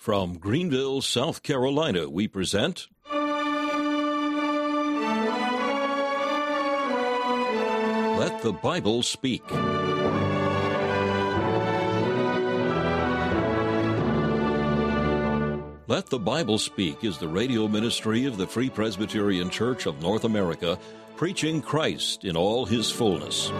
From Greenville, South Carolina, we present Let the Bible Speak. Let the Bible Speak is the radio ministry of the Free Presbyterian Church of North America, preaching Christ in all His fullness.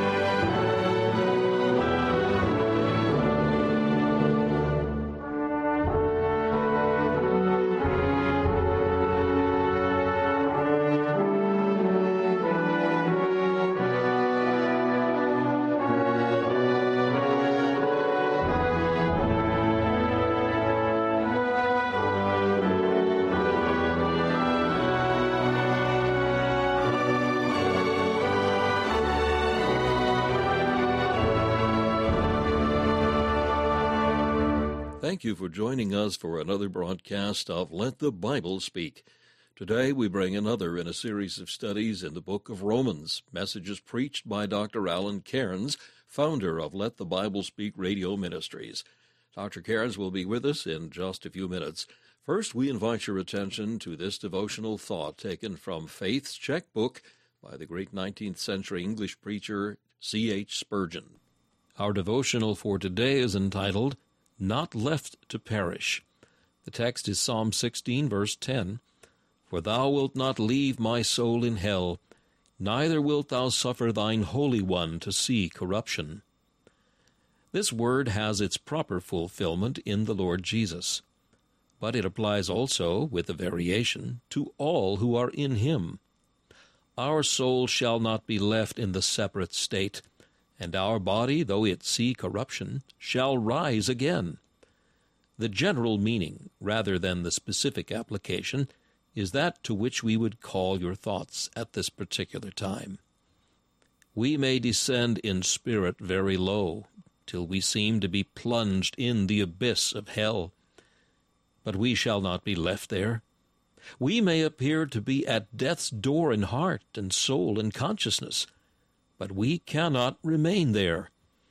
Thank you for joining us for another broadcast of Let the Bible Speak. Today we bring another in a series of studies in the book of Romans, messages preached by Dr. Alan Cairns, founder of Let the Bible Speak Radio Ministries. Dr. Cairns will be with us in just a few minutes. First, we invite your attention to this devotional thought taken from Faith's Checkbook by the great 19th century English preacher C.H. Spurgeon. Our devotional for today is entitled, Not Left to Perish. The text is Psalm 16, verse 10. For thou wilt not leave my soul in hell, neither wilt thou suffer thine Holy One to see corruption. This word has its proper fulfillment in the Lord Jesus, but it applies also, with a variation, to all who are in Him. Our soul shall not be left in the separate state, and our body, though it see corruption, shall rise again. The general meaning, rather than the specific application, is that to which we would call your thoughts at this particular time. We may descend in spirit very low, till we seem to be plunged in the abyss of hell. But we shall not be left there. We may appear to be at death's door in heart and soul and consciousness, but we cannot remain there.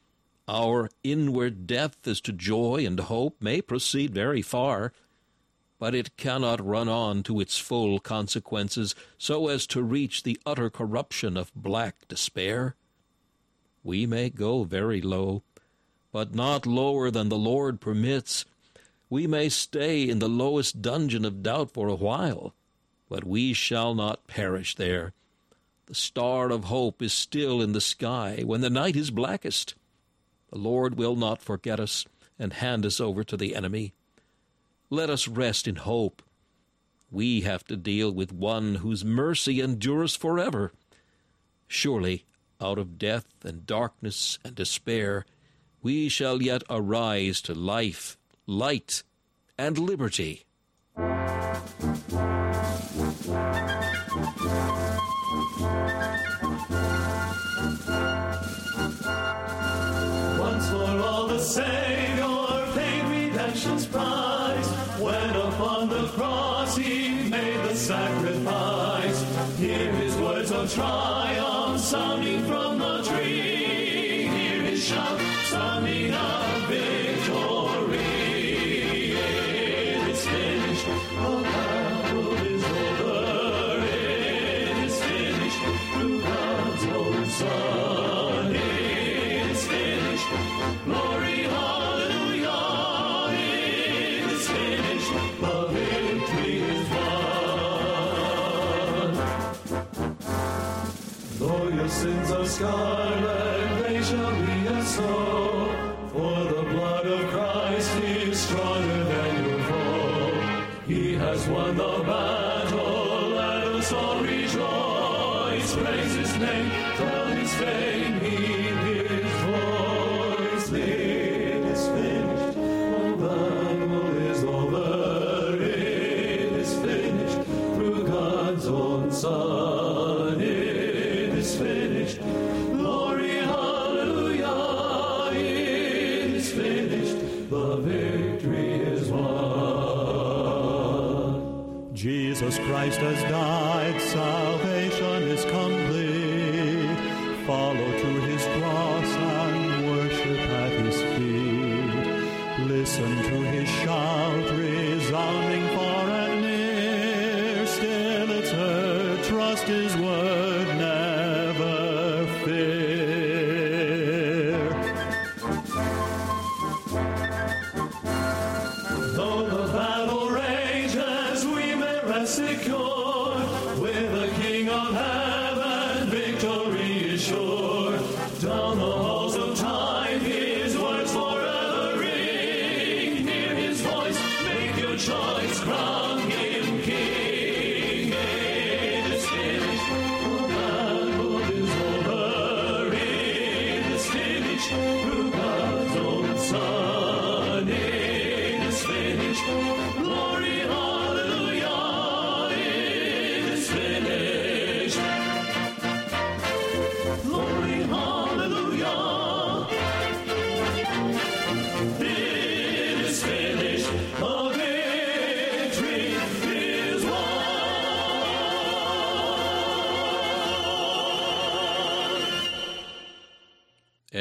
Our inward death as to joy and hope may proceed very far, but it cannot run on to its full consequences so as to reach the utter corruption of black despair. We may go very low, but not lower than the Lord permits. We may stay in the lowest dungeon of doubt for a while, but we shall not perish there. The star of hope is still in the sky when the night is blackest. The Lord will not forget us and hand us over to the enemy. Let us rest in hope. We have to deal with one whose mercy endures forever. Surely, out of death and darkness and despair, we shall yet arise to life, light, and liberty. Once for all the Savior paid redemption's price, when upon the cross He made the sacrifice. Hear His words of triumph sounding from the tree. Hear His shout sounding of victory. It is finished, the battle is over. It is finished through God's own Son. It is finished. Glory, hallelujah. It is finished. The victory is won. Though your sins are scarlet, they shall be as snow. For the blood of Christ is stronger than your foe. He has won the battle. Let us all rejoice. Praise His name. Tell His fame. Heed His voice. It is finished. The battle is over. It is finished. Through God's own Son. It is finished. Glory, hallelujah. It is finished. The victory is won. Jesus Christ has died, salvation is complete. Follow to His cross and worship at His feet. Listen to His shout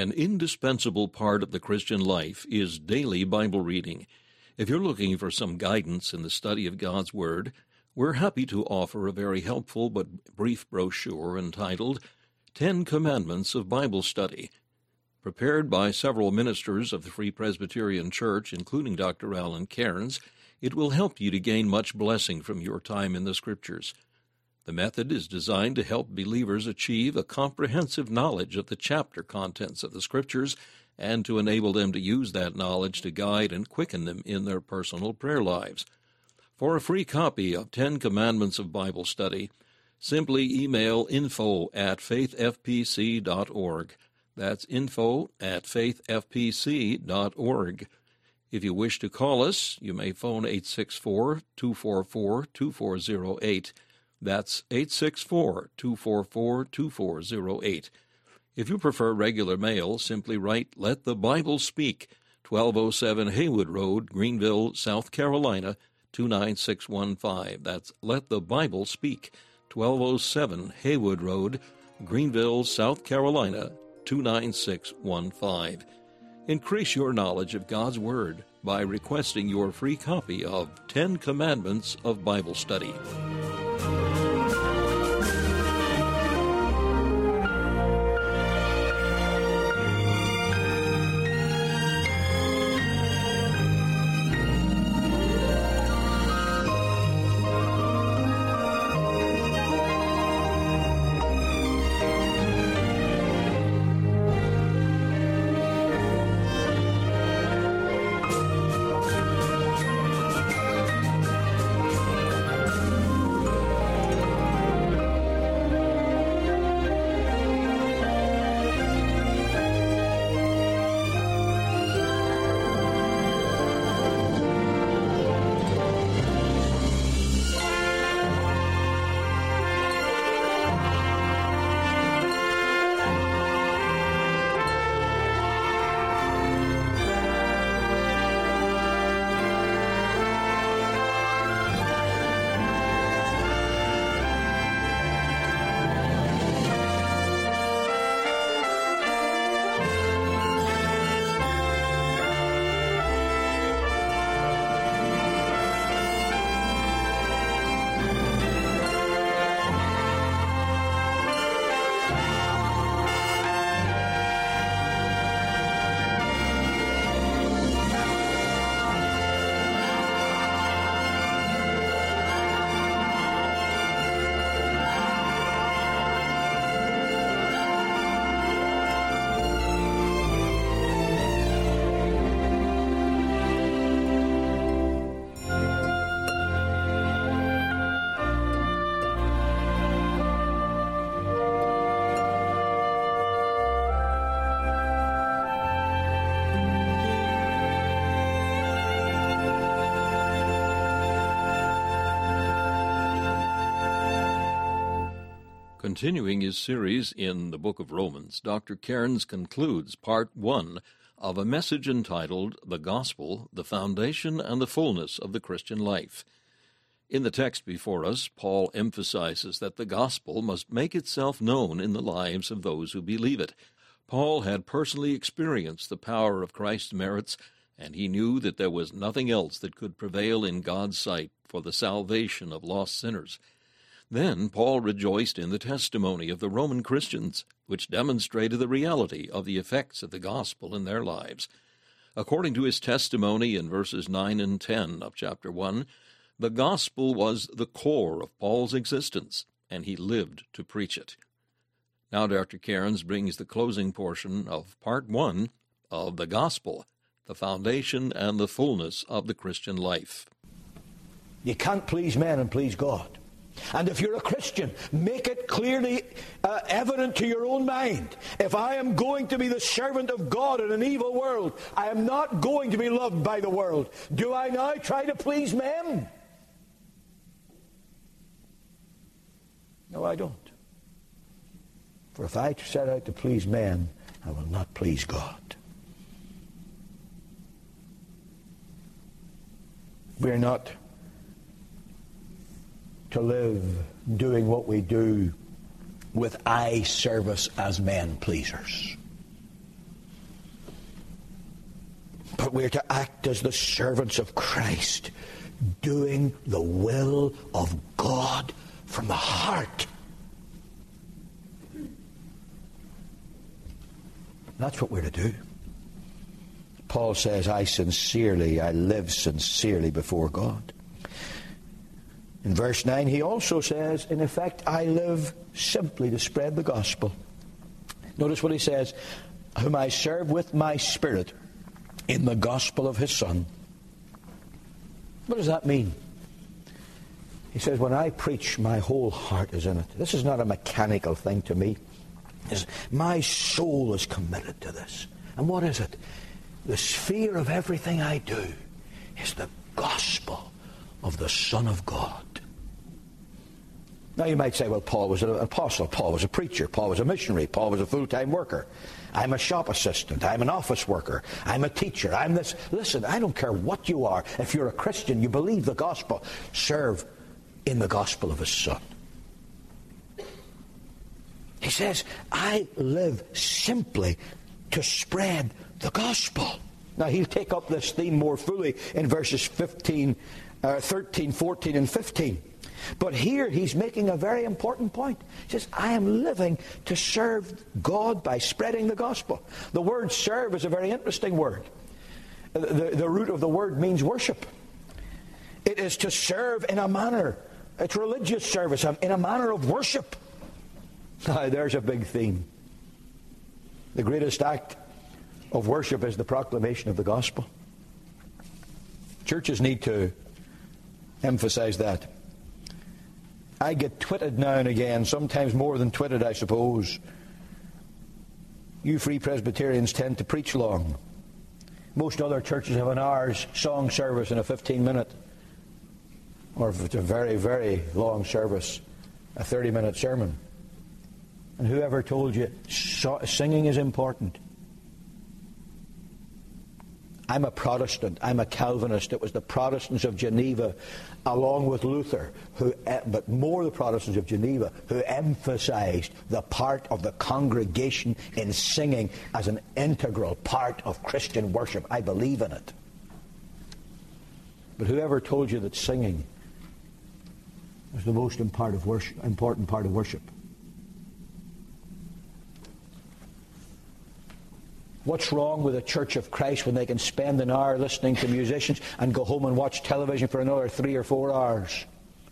An indispensable part of the Christian life is daily Bible reading. If you're looking for some guidance in the study of God's Word, we're happy to offer a very helpful but brief brochure entitled 10 Commandments of Bible Study. Prepared by several ministers of the Free Presbyterian Church, including Dr. Alan Cairns, it will help you to gain much blessing from your time in the Scriptures. The method is designed to help believers achieve a comprehensive knowledge of the chapter contents of the Scriptures and to enable them to use that knowledge to guide and quicken them in their personal prayer lives. For a free copy of 10 Commandments of Bible Study, simply email info@faithfpc.org. That's info@faithfpc.org. If you wish to call us, you may phone 864-244-2408. That's 864-244-2408. If you prefer regular mail, simply write Let the Bible Speak, 1207 Haywood Road, Greenville, South Carolina, 29615. That's Let the Bible Speak, 1207 Haywood Road, Greenville, South Carolina, 29615. Increase your knowledge of God's Word by requesting your free copy of 10 Commandments of Bible Study. Continuing his series in the book of Romans, Dr. Cairns concludes part 1 of a message entitled The Gospel, the Foundation and the Fullness of the Christian Life. In the text before us, Paul emphasizes that the gospel must make itself known in the lives of those who believe it. Paul had personally experienced the power of Christ's merits, and he knew that there was nothing else that could prevail in God's sight for the salvation of lost sinners. Then Paul rejoiced in the testimony of the Roman Christians, which demonstrated the reality of the effects of the gospel in their lives. According to his testimony in verses 9 and 10 of chapter 1, the gospel was the core of Paul's existence, and he lived to preach it. Now Dr. Cairns brings the closing portion of part 1 of the gospel, the foundation and the fullness of the Christian life. You can't please men and please God. And if you're a Christian, make it clearly evident to your own mind. If I am going to be the servant of God in an evil world, I am not going to be loved by the world. Do I now try to please men? No, I don't. For if I set out to please men, I will not please God. We're not to live doing what we do with eye service as men pleasers. But we're to act as the servants of Christ, doing the will of God from the heart. That's what we're to do. Paul says, I live sincerely before God. In verse 9, he also says, in effect, I live simply to spread the gospel. Notice what he says, whom I serve with my spirit in the gospel of his Son. What does that mean? He says, when I preach, my whole heart is in it. This is not a mechanical thing to me. My soul is committed to this. And what is it? The sphere of everything I do is the gospel of the Son of God. Now you might say, well, Paul was an apostle, Paul was a preacher, Paul was a missionary, Paul was a full-time worker. I'm a shop assistant, I'm an office worker, I'm a teacher, I'm this. Listen, I don't care what you are. If you're a Christian, you believe the gospel, serve in the gospel of his Son. He says, I live simply to spread the gospel. Now he'll take up this theme more fully in verses 13, 14, and 15. But here he's making a very important point. He says, I am living to serve God by spreading the gospel. The word serve is a very interesting word. The root of the word means worship. It is to serve in a manner. It's religious service, in a manner of worship. There's a big theme. The greatest act of worship is the proclamation of the gospel. Churches need to emphasize that. I get twitted now and again, sometimes more than twitted, I suppose. You Free Presbyterians tend to preach long. Most other churches have an hour's song service and a 15-minute, or if it's a very, very long service, a 30-minute sermon. And whoever told you singing is important? I'm a Protestant. I'm a Calvinist. It was the Protestants of Geneva, along with Luther, but more the Protestants of Geneva, who emphasized the part of the congregation in singing as an integral part of Christian worship. I believe in it. But whoever told you that singing was the most important part of worship? What's wrong with the Church of Christ when they can spend an hour listening to musicians and go home and watch television for another 3 or 4 hours?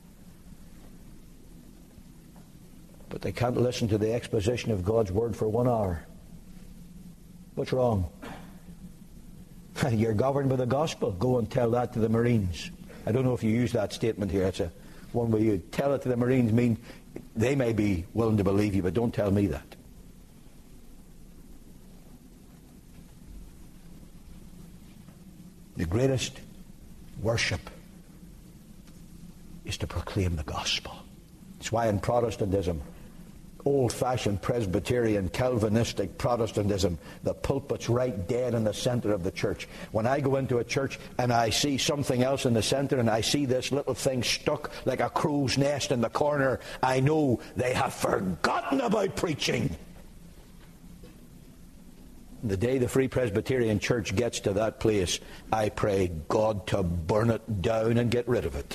But they can't listen to the exposition of God's Word for 1 hour. What's wrong? You're governed by the gospel. Go and tell that to the Marines. I don't know if you use that statement here. It's one where you tell it to the Marines, mean they may be willing to believe you, but don't tell me that. The greatest worship is to proclaim the gospel. That's why in Protestantism, old-fashioned Presbyterian, Calvinistic Protestantism, the pulpit's right dead in the center of the church. When I go into a church and I see something else in the center and I see this little thing stuck like a crow's nest in the corner, I know they have forgotten about preaching. The day the Free Presbyterian Church gets to that place, I pray God to burn it down and get rid of it.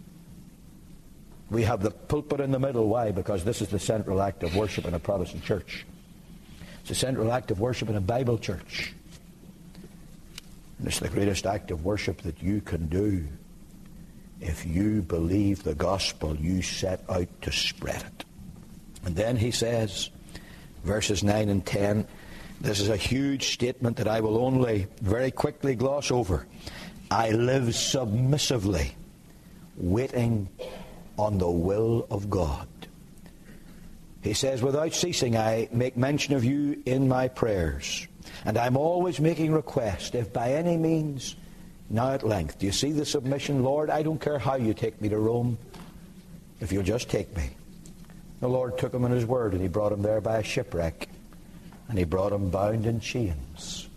We have the pulpit in the middle. Why? Because this is the central act of worship in a Protestant church. It's the central act of worship in a Bible church. And it's the greatest act of worship that you can do. If you believe the gospel, you set out to spread it. And then he says, verses 9 and 10, this is a huge statement that I will only very quickly gloss over. I live submissively, waiting on the will of God. He says, without ceasing, I make mention of you in my prayers. And I'm always making request, if by any means, now at length. Do you see the submission? Lord, I don't care how you take me to Rome, if you'll just take me. The Lord took him in his word, and he brought him there by a shipwreck. And he brought him bound in chains.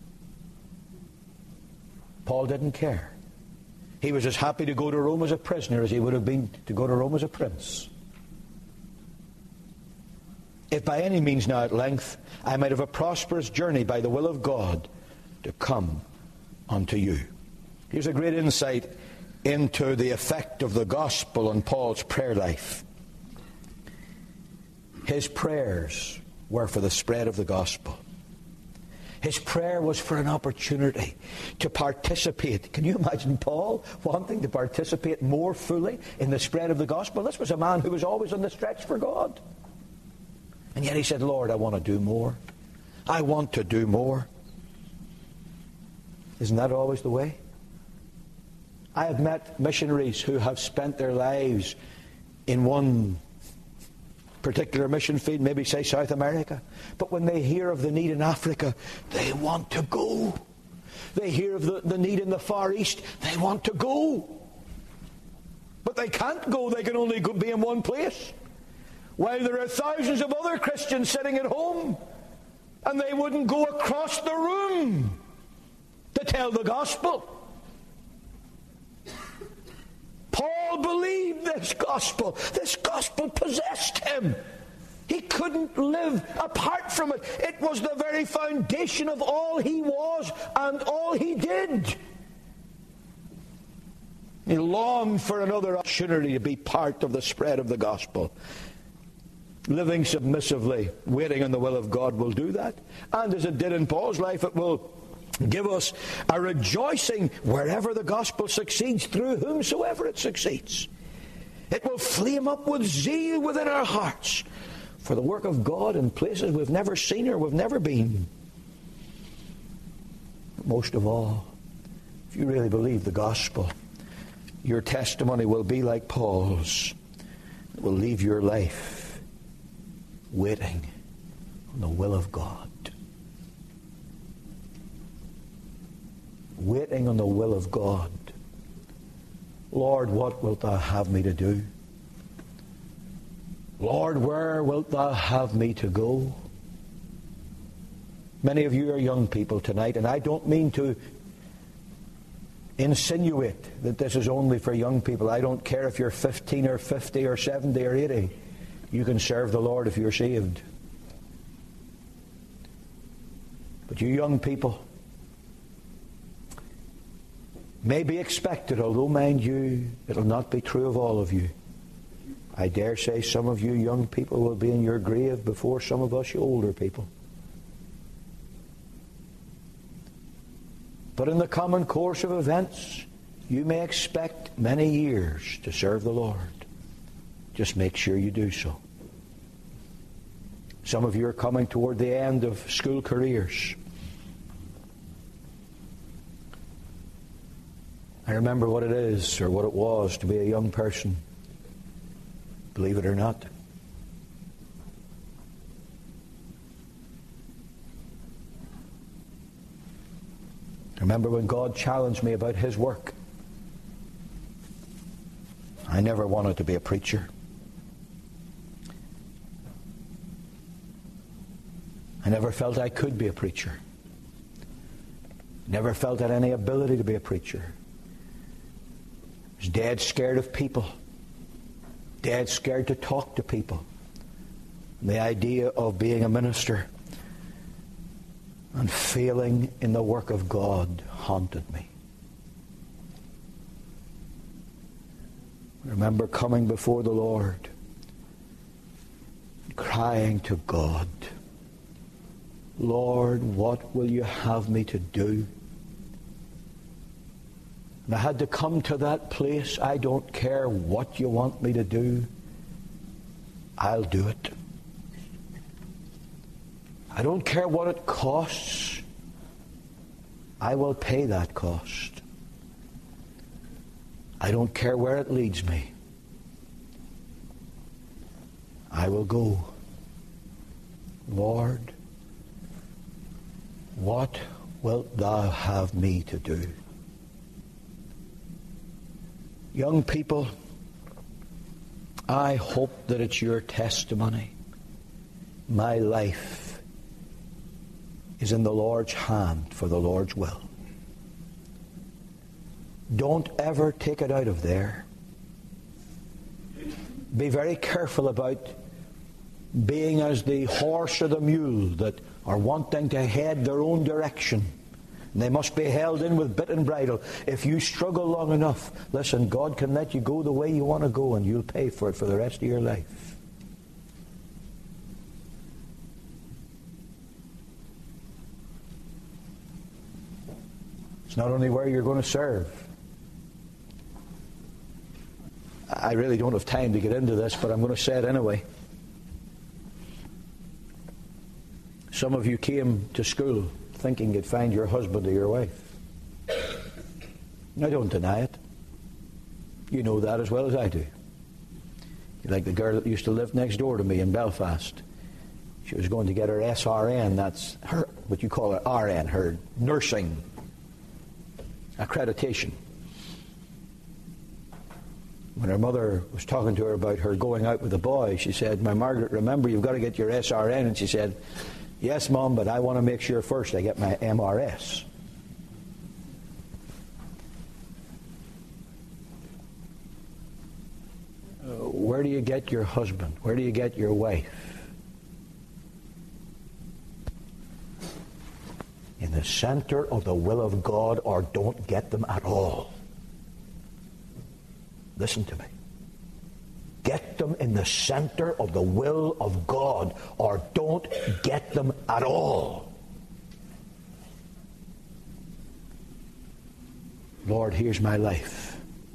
Paul didn't care. He was as happy to go to Rome as a prisoner as he would have been to go to Rome as a prince. If by any means now at length I might have a prosperous journey by the will of God to come unto you. Here's a great insight into the effect of the gospel on Paul's prayer life. His prayers were for the spread of the gospel. His prayer was for an opportunity to participate. Can you imagine Paul wanting to participate more fully in the spread of the gospel? This was a man who was always on the stretch for God. And yet he said, Lord, I want to do more. I want to do more. Isn't that always the way? I have met missionaries who have spent their lives in one particular mission field, maybe say South America. But when they hear of the need in Africa, they want to go. They hear of the need in the Far East, they want to go. But they can't go, they can only be in one place. While there are thousands of other Christians sitting at home, and they wouldn't go across the room to tell the gospel. Paul believed this gospel. This gospel possessed him. He couldn't live apart from it. It was the very foundation of all he was and all he did. He longed for another opportunity to be part of the spread of the gospel. Living submissively, waiting on the will of God will do that. And as it did in Paul's life, it will give us a rejoicing wherever the gospel succeeds, through whomsoever it succeeds. It will flame up with zeal within our hearts for the work of God in places we've never seen or we've never been. But most of all, if you really believe the gospel, your testimony will be like Paul's. It will leave your life waiting on the will of God. Waiting on the will of God. Lord, what wilt thou have me to do? Lord, where wilt thou have me to go? Many of you are young people tonight, and I don't mean to insinuate that this is only for young people. I don't care if you're 15 or 50 or 70 or 80. You can serve the Lord if you're saved. But you young people may be expected, although, mind you, it'll not be true of all of you. I dare say some of you young people will be in your grave before some of us, you older people. But in the common course of events, you may expect many years to serve the Lord. Just make sure you do so. Some of you are coming toward the end of school careers. I remember what it is, or what it was, to be a young person. Believe it or not. I remember when God challenged me about His work. I never wanted to be a preacher. I never felt I could be a preacher. Never felt I had any ability to be a preacher. I was dead scared of people. Dead scared to talk to people. The idea of being a minister and failing in the work of God haunted me. I remember coming before the Lord, crying to God, Lord, what will you have me to do? And I had to come to that place. I don't care what you want me to do. I'll do it. I don't care what it costs. I will pay that cost. I don't care where it leads me. I will go. Lord, what wilt thou have me to do? Young people, I hope that it's your testimony. My life is in the Lord's hand for the Lord's will. Don't ever take it out of there. Be very careful about being as the horse or the mule that are wanting to head their own direction And they must be held in with bit and bridle. If you struggle long enough, listen, God can let you go the way you want to go, and you'll pay for it for the rest of your life. It's not only where you're going to serve. I really don't have time to get into this, but I'm going to say it anyway. Some of you came to school thinking you'd find your husband or your wife. I don't deny it. You know that as well as I do. Like the girl that used to live next door to me in Belfast. She was going to get her SRN, that's her, what you call her RN, her nursing accreditation. When her mother was talking to her about her going out with a boy, she said, "My Margaret, remember you've got to get your SRN." And she said, "Yes, Mom, but I want to make sure first I get my MRS." Where do you get your husband? Where do you get your wife? In the center of the will of God, or don't get them at all. Listen to me. Get them in the center of the will of God, or don't get them at all. Lord, here's my life.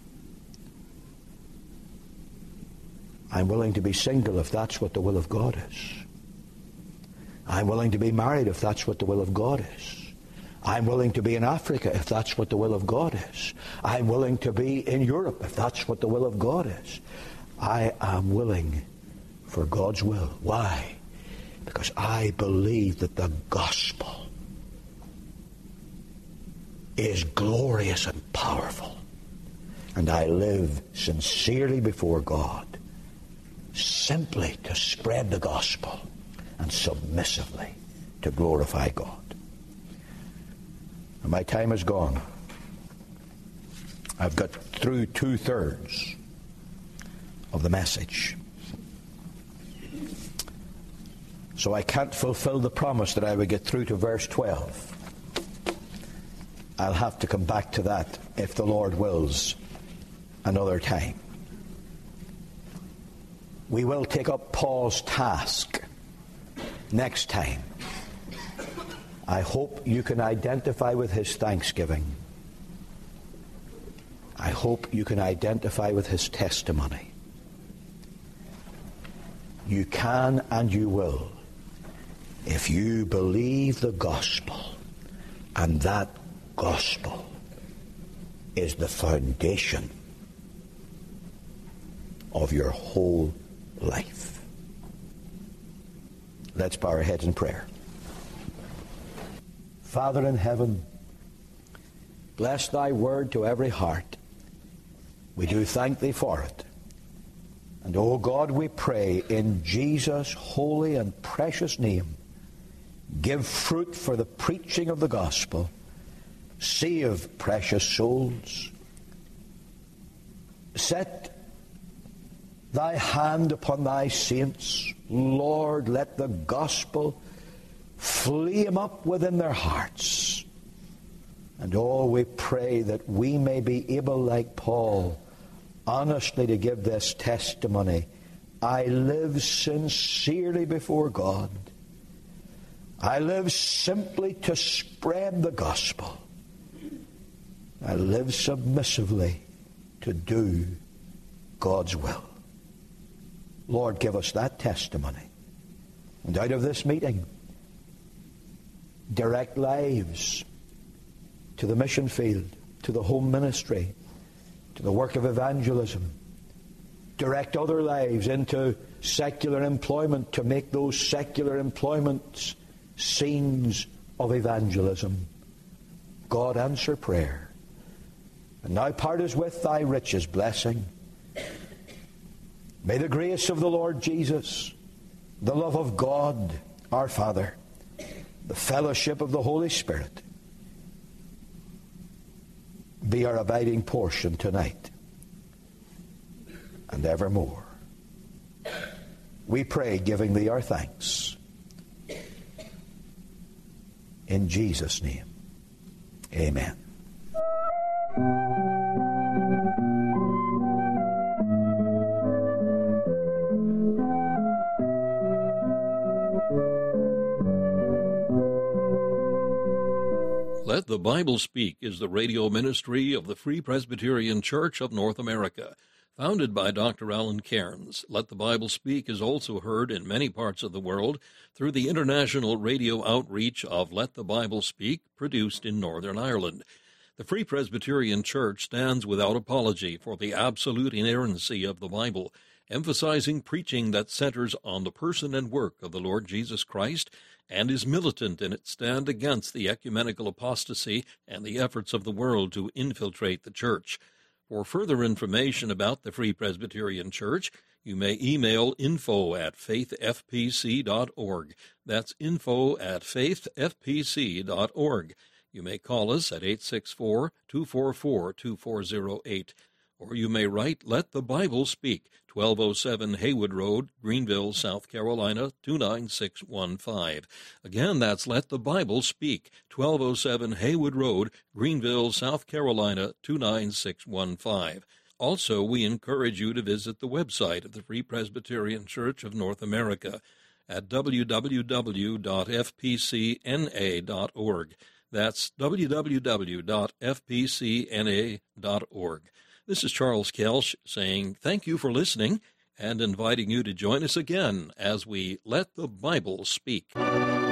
I'm willing to be single if that's what the will of God is. I'm willing to be married if that's what the will of God is. I'm willing to be in Africa if that's what the will of God is. I'm willing to be in Europe if that's what the will of God is. I am willing for God's will. Why? Because I believe that the gospel is glorious and powerful. And I live sincerely before God, simply to spread the gospel and submissively to glorify God. And my time is gone. I've got through 2/3 of the message. So I can't fulfill the promise that I would get through to verse 12. I'll have to come back to that, if the Lord wills, another time. We will take up Paul's task next time. I hope you can identify with his thanksgiving. I hope you can identify with his testimony. You can and you will if you believe the gospel, and that gospel is the foundation of your whole life. Let's bow our heads in prayer. Father in heaven, bless thy word to every heart. We do thank thee for it. And, O God, we pray in Jesus' holy and precious name, give fruit for the preaching of the gospel. Save precious souls. Set thy hand upon thy saints. Lord, let the gospel flame up within their hearts. And oh, we pray that we may be able, like Paul, honestly to give this testimony. I live sincerely before God. I live simply to spread the gospel. I live submissively to do God's will. Lord, give us that testimony. And out of this meeting, direct lives to the mission field, to the home ministry, to the work of evangelism. Direct other lives into secular employment to make those secular employments scenes of evangelism. God, answer prayer. And now part us with thy richest blessing. May the grace of the Lord Jesus, the love of God our Father, the fellowship of the Holy Spirit be our abiding portion tonight and evermore. We pray, giving thee our thanks. In Jesus' name, Amen. Let the Bible Speak is the radio ministry of the Free Presbyterian Church of North America. Founded by Dr. Alan Cairns, Let the Bible Speak is also heard in many parts of the world through the international radio outreach of Let the Bible Speak, produced in Northern Ireland. The Free Presbyterian Church stands without apology for the absolute inerrancy of the Bible, emphasizing preaching that centers on the person and work of the Lord Jesus Christ, and is militant in its stand against the ecumenical apostasy and the efforts of the world to infiltrate the church. For further information about the Free Presbyterian Church, you may email info@faithfpc.org. That's info@faithfpc.org. You may call us at 864-244-2408. Or you may write Let the Bible Speak, 1207 Haywood Road, Greenville, South Carolina, 29615. Again, that's Let the Bible Speak, 1207 Haywood Road, Greenville, South Carolina, 29615. Also, we encourage you to visit the website of the Free Presbyterian Church of North America at www.fpcna.org. That's www.fpcna.org. This is Charles Kelsch saying thank you for listening and inviting you to join us again as we Let the Bible Speak.